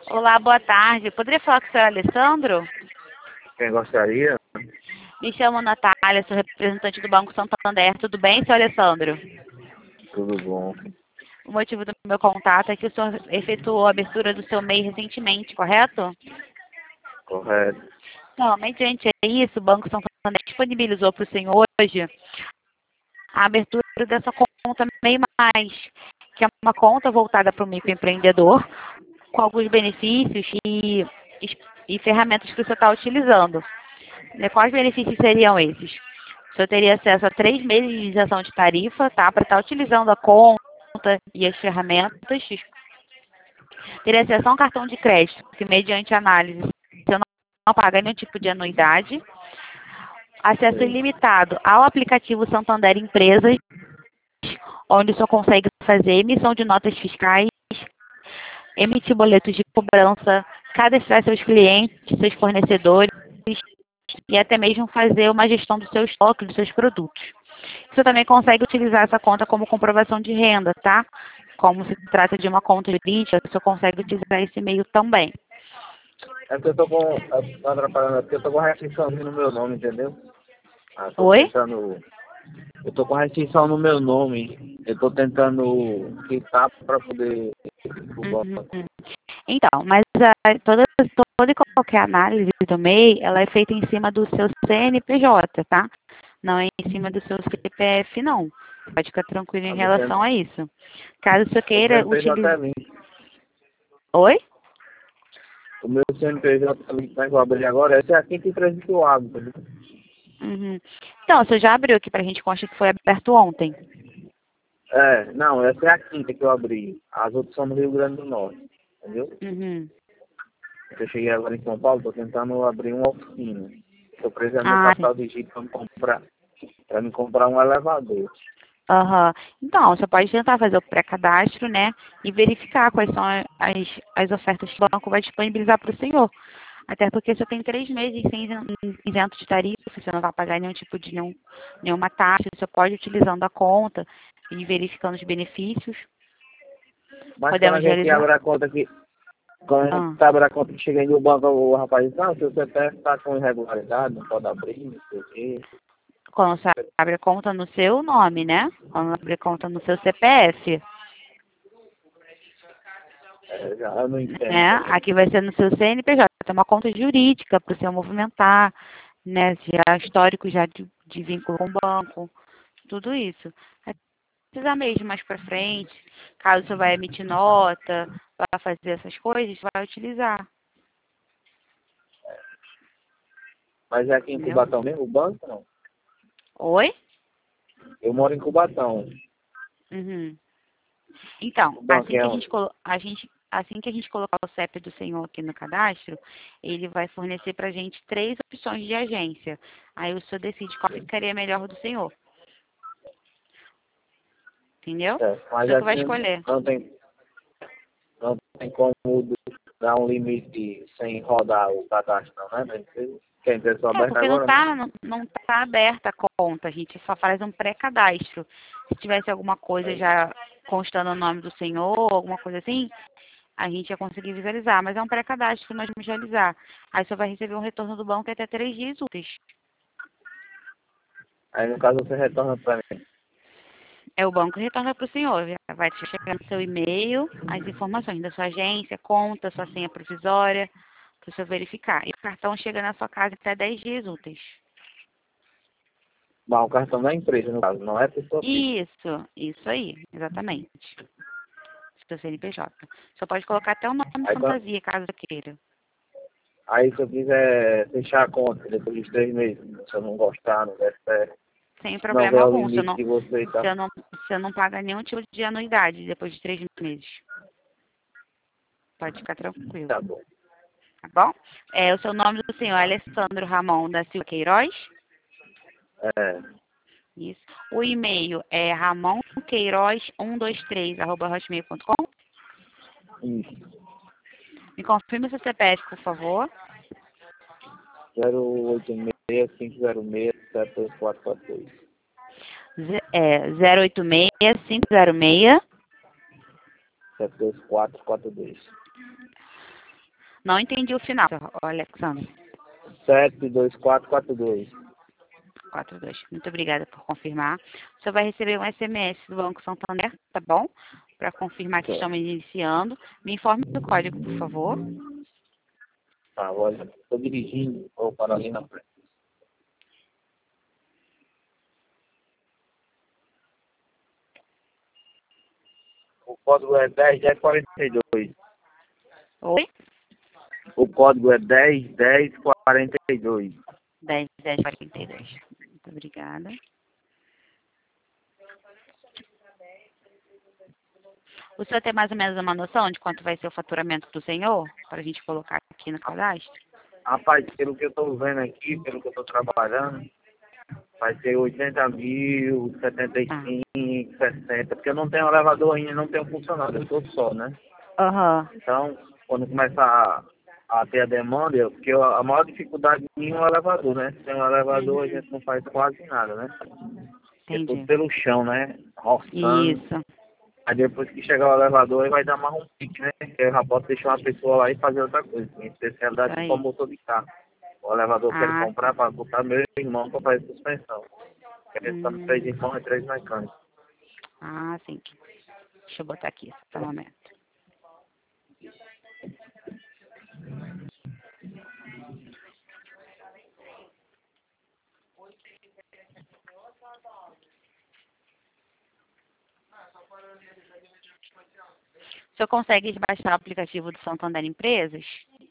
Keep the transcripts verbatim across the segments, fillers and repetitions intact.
Olá, boa tarde. Poderia falar com o senhor Alessandro? Quem gostaria? Me chamo Natália, sou representante do Banco Santander. Tudo bem, senhor Alessandro? Tudo bom. O motivo do meu contato é que o senhor efetuou a abertura do seu M E I recentemente, correto? Correto. Então, mediante isso, o Banco Santander disponibilizou para o senhor hoje a abertura dessa conta M E I Mais, que é uma conta voltada para o microempreendedor, com alguns benefícios e, e ferramentas que o senhor está utilizando. Né, quais benefícios seriam esses? O senhor teria acesso a três meses de isenção de tarifa, tá? Para estar utilizando a conta e as ferramentas. Teria acesso a um cartão de crédito, que mediante análise você não, não paga nenhum tipo de anuidade. Acesso Sim. ilimitado ao aplicativo Santander Empresas, onde o senhor consegue fazer emissão de notas fiscais, emitir boletos de cobrança, cadastrar seus clientes, seus fornecedores e até mesmo fazer uma gestão do seu estoque, dos seus produtos. Você também consegue utilizar essa conta como comprovação de renda, tá? Como se trata de uma conta jurídica, você consegue utilizar esse e-mail também. É porque eu tô com. eu tô atrapalhando, é porque eu tô com restrição aqui no meu nome, entendeu? Ah, tô Oi? tentando. Eu tô com restrição no meu nome. Eu tô tentando quitar pra poder. O banco. Uhum. Então, mas a, toda, toda e qualquer análise do M E I, ela é feita em cima do seu C N P J, tá? Não é em cima do seu C P F, não. Pode ficar tranquilo em Ah, meu relação a isso. Caso você O queira C N P J é utilizar... limpo. Oi? O meu C N P J é limpo, mas eu vou abrir agora. Essa é a quinta empresa que eu abro, entendeu? Uhum. Então, você já abriu aqui pra gente, consta que foi aberto ontem. É, não, essa é a quinta que eu abri. As outras são no Rio Grande do Norte, entendeu? Uhum. Eu cheguei agora em São Paulo, tô tentando abrir uma oficina. Tô precisando do Ah, sim. capital de giro para me comprar, para me comprar um elevador. Aham. Então, você pode tentar fazer o pré-cadastro, né? E verificar quais são as, as ofertas que o banco vai disponibilizar para o senhor. Até porque você tem três meses sem isen- isento de tarifa, você não vai pagar nenhum tipo de nenhum, nenhuma taxa, você pode ir utilizando a conta e verificando os benefícios. Mas quando a Podemos gente realizar. abre a conta aqui, quando a Ah, gente abre a conta que chega aí no banco, o rapaz diz, não, seu C P F está com irregularidade, não pode abrir, não sei o quê. quando você abre a conta no seu nome, né? Quando abre a conta no seu C P F, É, já, eu não entendo né? também. Aqui vai ser no seu C N P J, é uma conta jurídica para o seu movimentar, né? Já histórico já de, de vínculo com o banco, tudo isso. Aí precisa mesmo mais para frente, caso você vai emitir nota, vai fazer essas coisas, vai utilizar, Mas é aqui em entendeu? Cubatão mesmo, o banco não. Oi? Eu moro em Cubatão. Uhum. Então, O banco assim é que a onde? gente, colo- a gente, assim que a gente colocar o C E P do senhor aqui no cadastro, ele vai fornecer para a gente três opções de agência. Aí o senhor decide qual ficaria melhor do senhor, entendeu? É, O mas senhor que vai assim escolher. não tem, não tem como dar um limite sem rodar o cadastro, não, né? Quem tem só É, aberto porque não agora, né? tá, não, não tá aberta a conta, a gente só faz um pré-cadastro. Se tivesse alguma coisa Aí, já constando o nome do senhor, alguma coisa assim, a gente ia conseguir visualizar. Mas é um pré-cadastro que nós vamos realizar. Aí você vai receber um retorno do banco até três dias úteis. aí no caso você retorna para mim. É o banco que retorna para o senhor. Já vai te chegar no seu e-mail as informações da sua agência, conta, sua senha provisória, para o senhor verificar. E o cartão chega na sua casa até dez dias úteis. Bom, o cartão da empresa, no caso, não é pessoa física. Isso, isso aí, exatamente. Seu C N P J. Só pode colocar até o nome Aí, quando- fantasia, caso queira. aí se eu quiser fechar a conta depois dos três meses, se eu não gostar, não der certo, Sem não problema ver o algum. Você limite não, que você tá, você não, você não paga nenhum tipo de anuidade depois de três meses. Pode ficar tranquilo, tá bom. tá bom? É, o seu nome do senhor é Alessandro Ramon da Silva Queiroz. É, Isso. O e-mail é ramonqueiroz um dois três arroba hotmail ponto com. isso. Me confirme o seu C P F, por favor. zero oito seis, cinco zero seis, sete dois quatro quatro dois. Ze- É, zero oito seis, cinco zero seis, sete dois quatro quatro dois. Não entendi o final, Alexandre. sete dois quatro quatro dois. quatro dois. Muito obrigada por confirmar. O senhor vai receber um S M S do Banco Santander, tá bom? Para confirmar que estamos iniciando. Me informe do código, por favor. Tá, olha, estou dirigindo, vou parar ali na frente. O código é dez dez quarenta e dois. Oi? O código é dez dez quarenta e dois. dez dez quarenta e dois. Muito obrigada. O senhor tem mais ou menos uma noção de quanto vai ser o faturamento do senhor? Para a gente colocar aqui no cadastro? Rapaz, pelo que eu estou vendo aqui, pelo que eu estou trabalhando, vai ser oitenta mil, setenta e cinco, sessenta, porque eu não tenho elevador ainda, não tenho funcionário, eu estou só, né? Aham. Então, quando começar a, a ter a demanda, eu- porque eu- a maior dificuldade minha é o elevador, né? Sem um elevador a Uhum. gente não faz quase nada, né? É tudo Entendi. pelo chão, né? Roçando. Isso. Aí depois que chegar o elevador, aí vai dar mais um pique, né? Que eu já posso deixar uma pessoa lá e fazer outra coisa. Minha especialidade Isso é como aí. motor de carro. O elevador eu quero Ah, comprar para botar meu irmão para fazer suspensão. Porque estamos três hum. irmãos e três mecânicos. Ah, sim. Deixa eu botar aqui, só um momento. O senhor consegue baixar o aplicativo do Santander Empresas?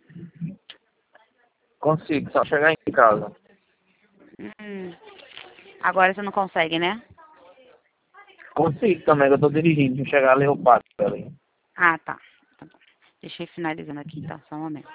Consigo, só chegar em casa. Hum. Agora você não consegue, né? Consigo também, que eu tô dirigindo. Se eu chegar ali, eu passo ali. Ah, tá. Tá bom. Deixa eu ir finalizando aqui, então, só um momento.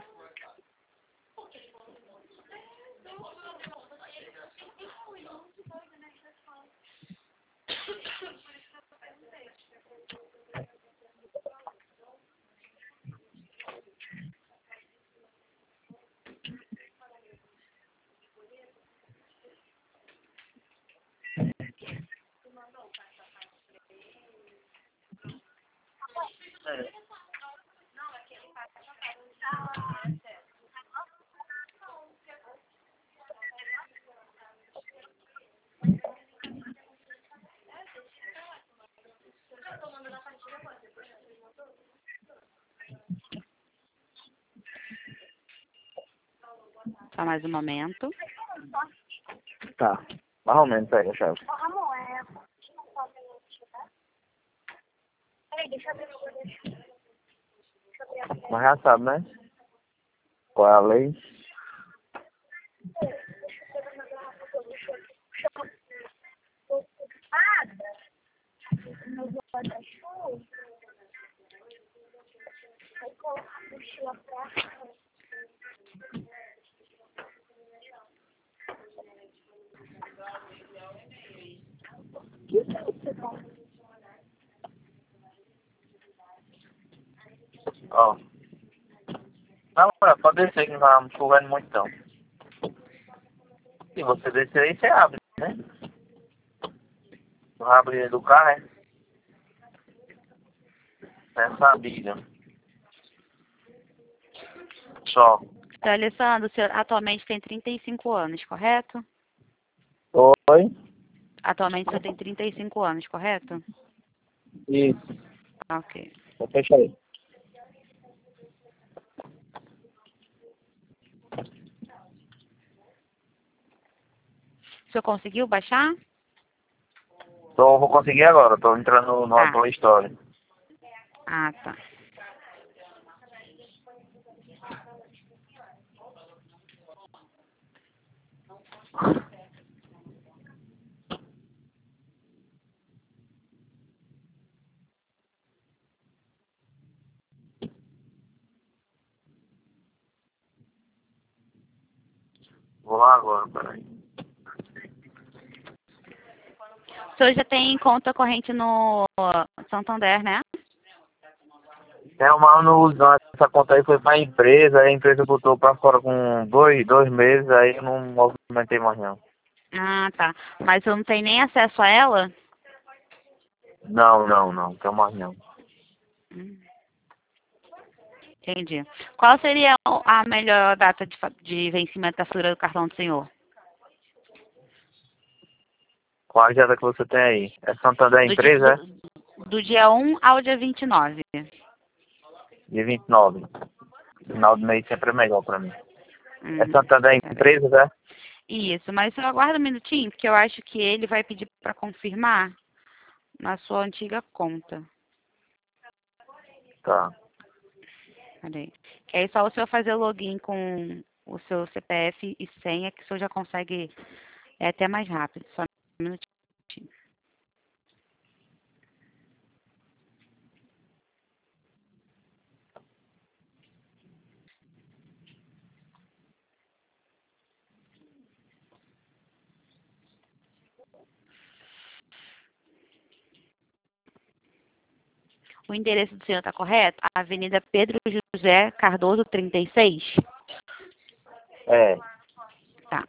Só mais um momento. Tá. Mais ou menos, pega, chefe. Mas já sabe, né? Qual é a lei? Ó. Não, é, pode descer que não tá chovendo muito não. Se você descer aí, você abre, né? Não abre do carro, é? Essa biga. Só. Então, Alessandro, o senhor atualmente tem trinta e cinco anos, correto? Oi? Atualmente o senhor tem trinta e cinco anos, correto? Isso. Ok. Vou fechar aí. O senhor conseguiu baixar? Então, vou conseguir agora. Tô entrando no Tá. Play Store. Ah, tá. Vou lá agora, peraí. O senhor já tem conta corrente no Santander, né? É, mas eu não uso não. Essa conta aí foi pra empresa, aí a empresa botou pra fora com dois, dois meses, aí eu não movimentei mais não. Ah, tá. Mas eu não tenho nem acesso a ela? Não, não, não, tem mais não. Hum. Entendi. Qual seria a melhor data de, fa- de vencimento da fatura do cartão do senhor? Qual a agenda que você tem aí? É Santander Do, di- Empresa, é? do, do dia um ao dia vinte e nove. Dia vinte e nove. Final do mês sempre é melhor pra mim. É Hum, Santander peraí. Empresa, é? Isso, mas só aguarda um minutinho, porque eu acho que ele vai pedir para confirmar na sua antiga conta. Tá. Peraí. Que aí só o senhor fazer o login com o seu C P F e senha, que o senhor já consegue, é até mais rápido. Só um minutinho. O endereço do senhor está correto? Avenida Pedro José Cardoso, trinta e seis? É. Tá.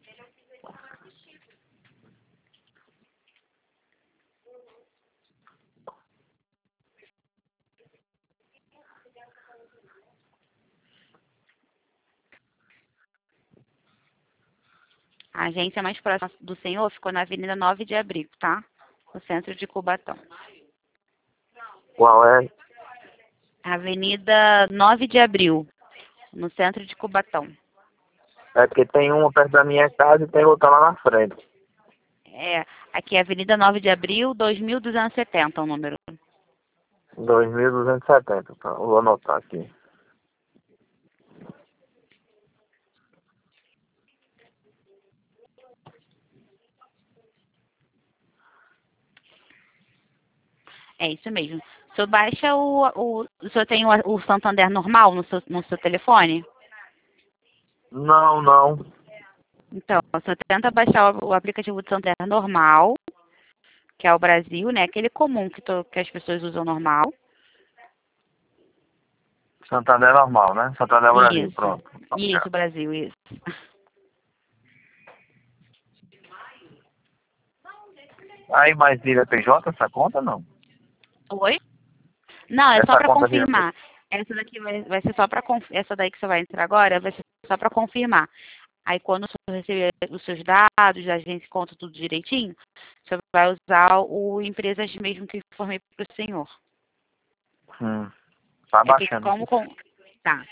A agência mais próxima do senhor ficou na Avenida nove de Abril, tá? No centro de Cubatão. Qual é? Avenida nove de Abril, no centro de Cubatão. É porque tem uma perto da minha casa e tem outra lá na frente. É, aqui é Avenida nove de Abril, dois mil duzentos e setenta o número. dois mil duzentos e setenta, tá? Vou anotar aqui. É isso mesmo. O senhor baixa o, o, o senhor tem o, o Santander normal no seu, no seu telefone? Não, não. Então, o senhor tenta baixar o, o aplicativo do Santander normal, que é o Brasil, né? Aquele comum que, to, que as pessoas usam normal. Santander é normal, né? Santander é Brasil, Isso. pronto. Isso, Brasil, isso. Aí, mas vira P J essa conta, não? Oi? Não, é só Essa para conta vira P J. confirmar. Essa daqui vai, vai ser só para essa daí que você vai entrar agora, vai ser só para confirmar. Aí quando você receber os seus dados, a gente conta tudo direitinho, você vai usar o empresas mesmo que informei para o senhor. Hum. Tá É que baixando como aqui. com. Tá.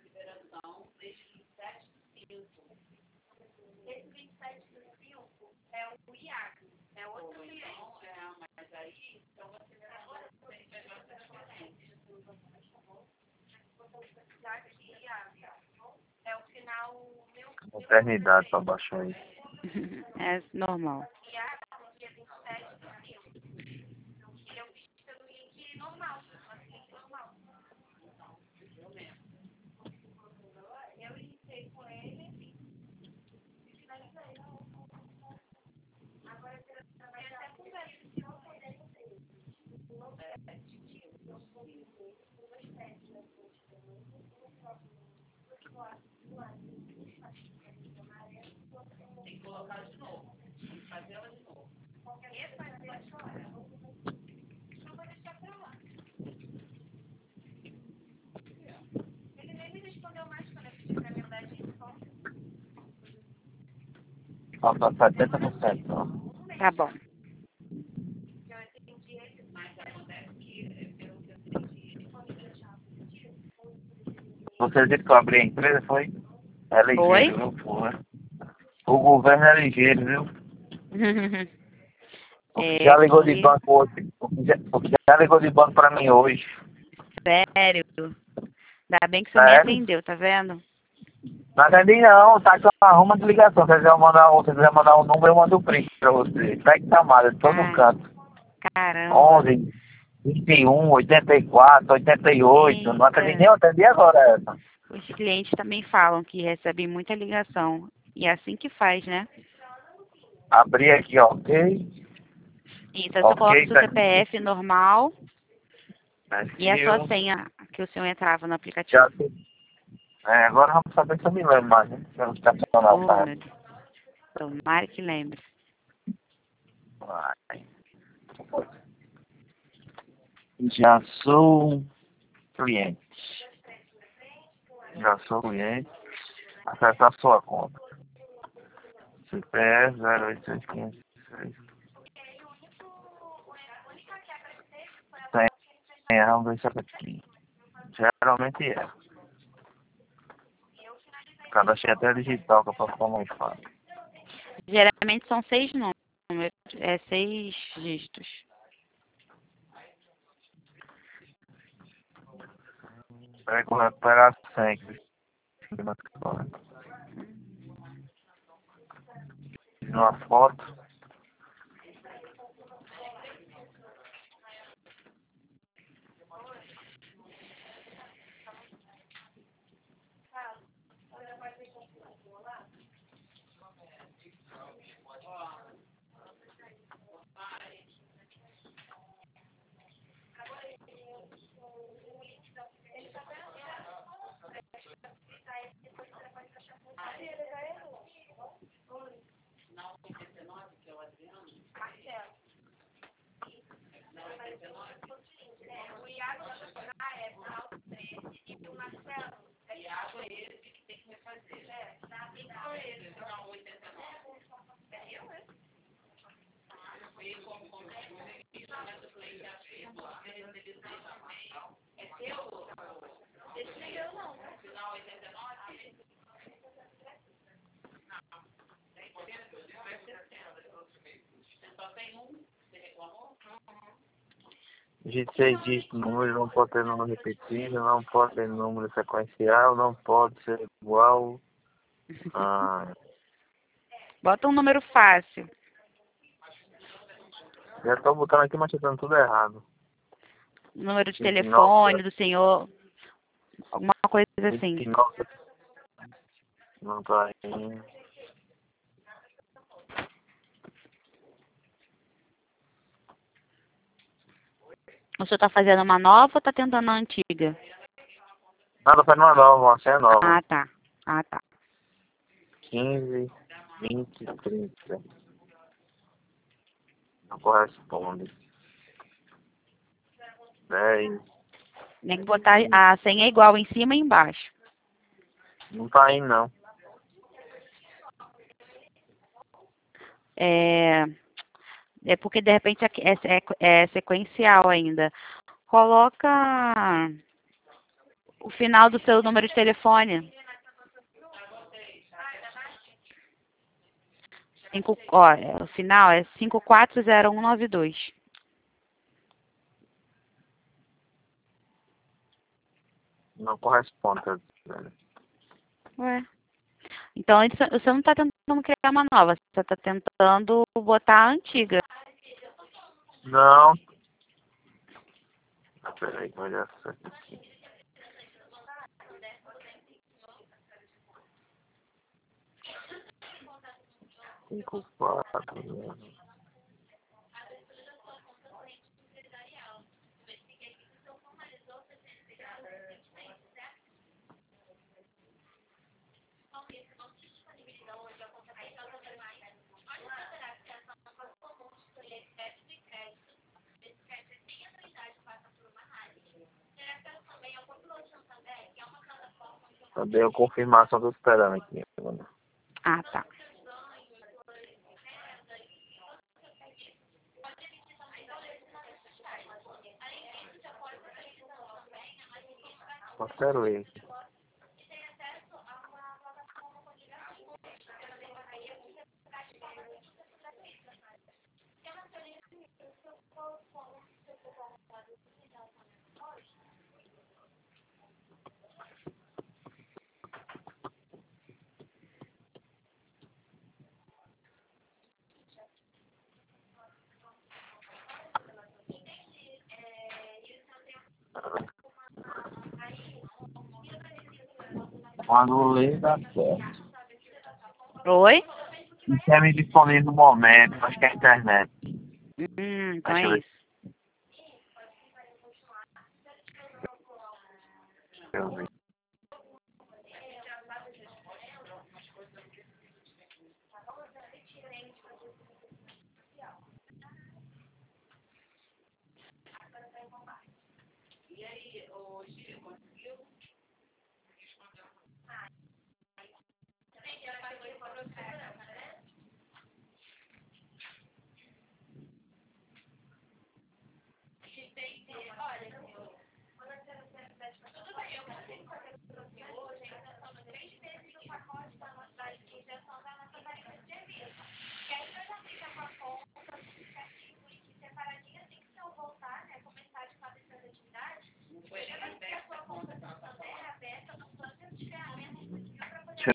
Eternidade pra baixar aí. É normal. Falta setenta por cento. Ó. Tá bom. Você disse que eu abri a empresa, foi? É ligeiro, Oi? viu? Porra. O governo é ligeiro, viu? O que É já ligou de que. banco hoje. O que já, o que já ligou de banco pra mim hoje. Sério. Ainda bem que o senhor me Sério? atendeu, tá vendo? Não atendi não, tá com arruma de ligação. Se você quiser mandar, se você quiser mandar um número, eu mando o print pra você. Tá que tá mal, eu tô no Ai, canto. caramba. onze, vinte e um, oitenta e quatro, oitenta e oito. Não atendi nem, Eita. eu atendi agora essa. Os clientes também falam que recebem muita ligação. E é assim que faz, né? Abri aqui, ó, ok. Isso, aí você coloca o Ok, seu tá C P F normal e a sua aqui. senha que o senhor entrava no Já aplicativo. sei. É, agora vamos saber se eu me lembro mais, né? Se eu estacionar o Oh, carro. meu Deus. Tomara que lembre. Vai. Já sou cliente. Já sou cliente. Acessar sua conta. C P F zero oito seis quinhentos e seis. Senha um dois sete. Geralmente é. Cadastrei até digital, que é pra ficar mais fácil. Geralmente são seis números, é seis dígitos. Espera que eu recuperar a senha aqui. Uma foto. Digite seis dígitos, número não pode ter número repetido, não pode ter número sequencial, não pode ser igual. Ah, Bota um número fácil. já estou botando aqui, mas está dando tudo errado. Número de vinte e nove, telefone do senhor. Alguma coisa assim. vinte e nove, não está indo. O senhor está fazendo uma nova ou está tentando a antiga? Nada, faz uma nova, uma senha nova. Ah, tá. Ah, tá. quinze, vinte, trinta. Não corresponde. dez. Tem que botar a senha igual em cima e embaixo. Não tá indo, não. É, é porque de repente aqui é, é, é sequencial ainda. Coloca o final do seu número de telefone. Cinco, ó, é, o final é cinco quatro zero um nove dois. Não corresponde, tá dizendo. Ué. Então isso- você não está tentando criar uma nova, você está tentando botar a antiga. Não. Ah, peraí, que vai dar certo aqui. cinco, quatro, zero. Também a confirmação, tô esperando aqui. Ah, tá. Só quero esse. Quando ler, dá certo. Oi? Isso é me disponível no momento, acho que é a internet. Hum, então Deixa eu é ver. isso. Deixa eu ver.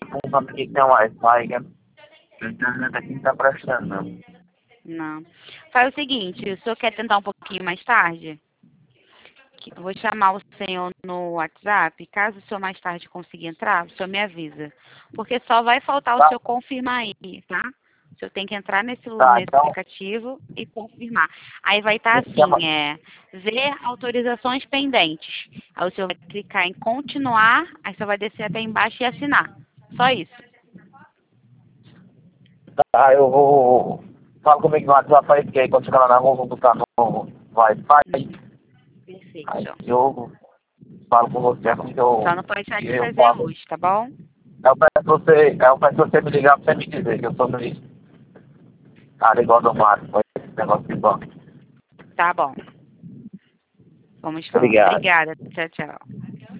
perguntando aqui que tem Wi-Fi, que a internet aqui não tá prestando, não. Não. Faz o seguinte, o senhor quer tentar um pouquinho mais tarde? Que eu vou chamar o senhor no WhatsApp. Caso o senhor mais tarde conseguir entrar, o senhor me avisa. Porque só vai faltar o Tá, senhor confirmar aí, tá? O senhor tem que entrar nesse, tá, nesse então, aplicativo e confirmar. Aí vai estar me chama. assim, é, ver autorizações pendentes. Aí o senhor vai clicar em continuar, aí o senhor vai descer até embaixo e assinar. Só isso. Tá, eu vou. Fala comigo no WhatsApp aí, porque aí quando chegar lá na rua, eu vou botar no Wi-Fi. Aí Perfeito. eu falo com você assim que eu. Só não pode que deixar de eu fazer falo. hoje, tá bom? Aí eu peço pra você, aí eu peço pra você me ligar pra você me dizer que eu sou meio. Cara, igual do Mário, foi esse negócio de banco. Tá bom. Vamos falando. Obrigado. Obrigada. Tchau, tchau.